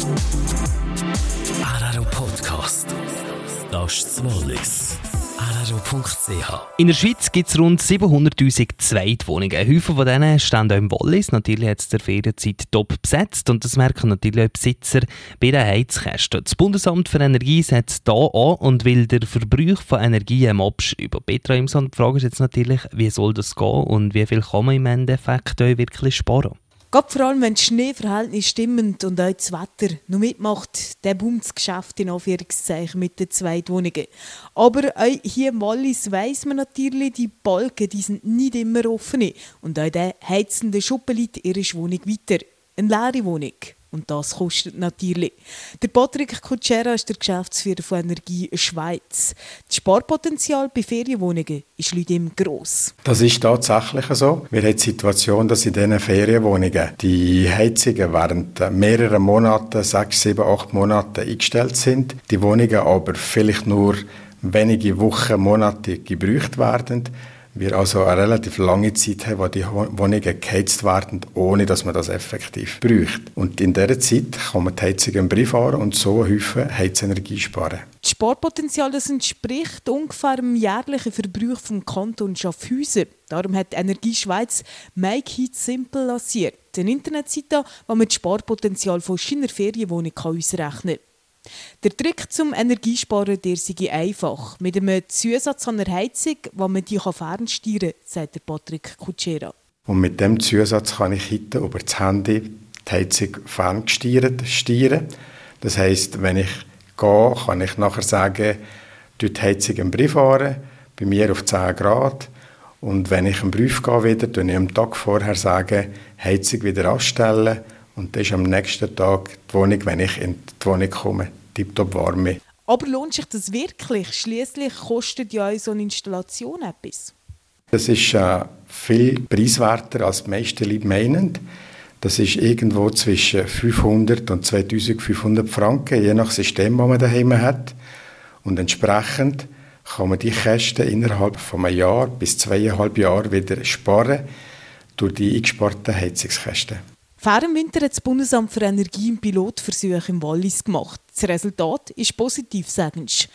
Araro Podcast. Das ist das Wallis. Araro.ch. In der Schweiz gibt es rund 700'000 Zweitwohnungen. Häufig von denen stehen auch im Wallis. Natürlich hat es der Ferienzeit top besetzt und das merken natürlich auch Besitzer bei den Heizkästen. Das Bundesamt für Energie setzt hier an und will den Verbrauch von Energie abschreiben. Petra Imson, die Frage ist jetzt natürlich, wie soll das gehen und wie viel kann man im Endeffekt auch wirklich sparen? Gerade vor allem, wenn die Schneeverhältnisse stimmen und auch das Wetter noch mitmacht, dann boomt das Geschäft in Anführungszeichen mit den Zweitwohnungen. Aber auch hier im Wallis weiss man natürlich, die Balken die sind nicht immer offen. Und auch der heizende Schuppenleute ihre Wohnung weiter. Eine leere Wohnung. Und das kostet natürlich. Der Patrick Kutschera ist der Geschäftsführer von Energie Schweiz. Das Sparpotenzial bei Ferienwohnungen ist laut ihm gross. Das ist tatsächlich so. Wir haben die Situation, dass in diesen Ferienwohnungen die Heizungen während mehreren Monaten, 6, 7, 8 Monate eingestellt sind. Die Wohnungen aber vielleicht nur wenige Wochen, Monate gebraucht werden. Wir also eine relativ lange Zeit haben, wo die Wohnungen geheizt werden, ohne dass man das effektiv braucht. Und in dieser Zeit kann man die Heizung im Brief fahren und so Haufen Heizenergie sparen. Das Sparpotenzial das entspricht ungefähr dem jährlichen Verbrauch vom Kanton Schaffhausen. Darum hat Energie Schweiz «Make Heat Simple» lanciert. Eine Internetseite, wo man das Sparpotenzial von seiner Ferienwohnung ausrechnen kann. Der Trick zum Energiesparen der sei einfach. Mit einem Zusatz an der Heizung, wo man die fernsteuern kann, sagt der Patrick Kutschera. Und mit diesem Zusatz kann ich heute über das Handy die Heizung ferngesteuert steuern. Das heisst, wenn ich gehe, kann ich nachher sagen, die Heizung im Brief fahren, bei mir auf 10 Grad. Und wenn ich im Brief gehe wieder, dann ich am Tag vorher sagen, Heizung wieder anstellen. Und das ist am nächsten Tag die Wohnung, wenn ich in die Wohnung komme, tipptopp warm. Aber lohnt sich das wirklich? Schliesslich kostet ja so eine Installation etwas. Das ist viel preiswerter, als die meisten Leute meinen. Das ist irgendwo zwischen 500 und 2500 Franken, je nach System, das man daheim hat. Und entsprechend kann man die Kosten innerhalb von einem Jahr bis 2,5 Jahren wieder sparen durch die eingesparten Heizungskosten. Vor dem Winter hat das Bundesamt für Energie einen Pilotversuch im Wallis gemacht. Das Resultat ist positiv, sagen sie.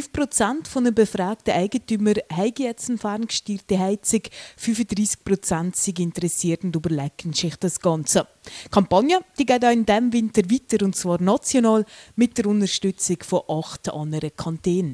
5% der befragten Eigentümer haben jetzt eine ferngesteuerte Heizung, 35% sind interessiert und überlegen sich das Ganze. Die Kampagne die geht auch in diesem Winter weiter, und zwar national mit der Unterstützung von 8 anderen Kantonen.